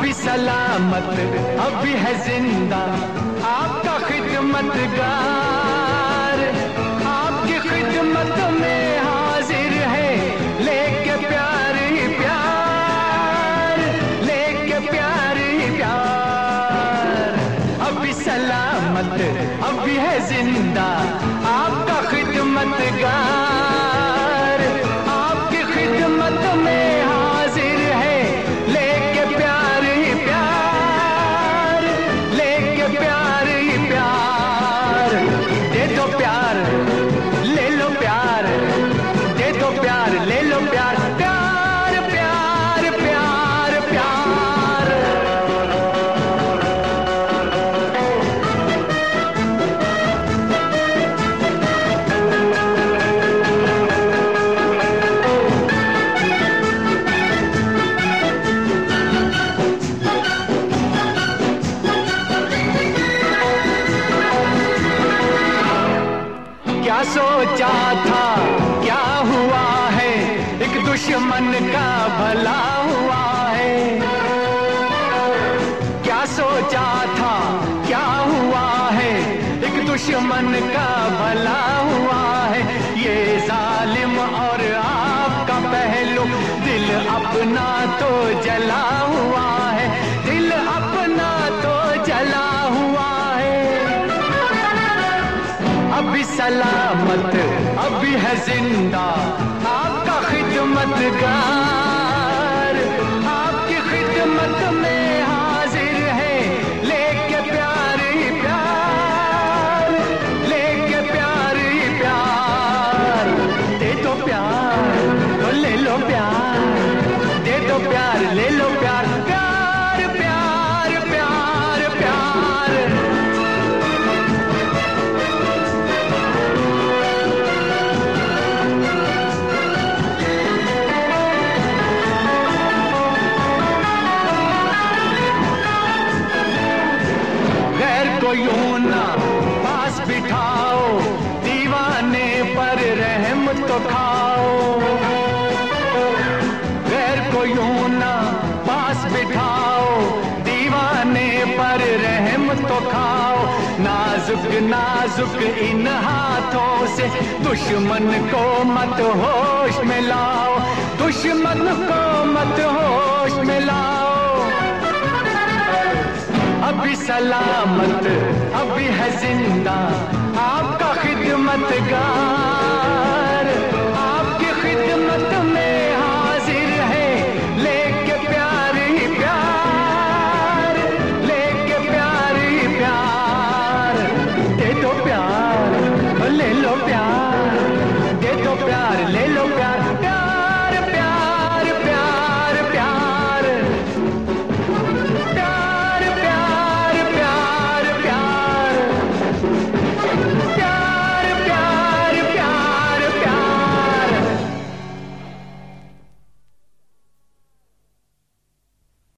अभी सलामत, अभी है जिंदा आपका खिदमतगार। आपकी खिदमत में हाजिर है लेके प्यार ही प्यार, लेके प्यार ही प्यार। अभी सलामत, अभी है जिंदा आपका खिदमतगार। आपकी खिदमत में हाजिर है लेके प्यार ही प्यार, लेके प्यार ही प्यार। दे दो प्यार, ले लो प्यार, दे दो प्यार, ले लो प्यार। प्यार प्यार प्यार प्यार। क्या सोचा था क्या हुआ है, एक दुश्मन का भला हुआ है। क्या सोचा था क्या हुआ है, एक दुश्मन का भला हुआ है। ये जालिम और आपका पहलू, दिल अपना तो जला हुआ है, दिल अपना तो जला हुआ है। अभी सलामत, अभी है जिंदा आपका खिदमतगार। आपकी खिदमत में हाजिर है लेके प्यार ही प्यार, लेके प्यार ही प्यार। दे दो प्यार, ले लो प्यार, दे दो प्यार, ले लो प्यार। प्यार प्यार प्यार प्यार। को यूं ना पास बिठाओ, दीवाने पर रहम तो खाओ। गैर को यूं ना पास बिठाओ, दीवाने पर रहम तो खाओ। नाजुक नाजुक इन हाथों से दुश्मन को मत होश में लाओ, दुश्मन को मत होश में लाओ। अभी सलामत, अभी है जिंदा आपका खिदमतगार।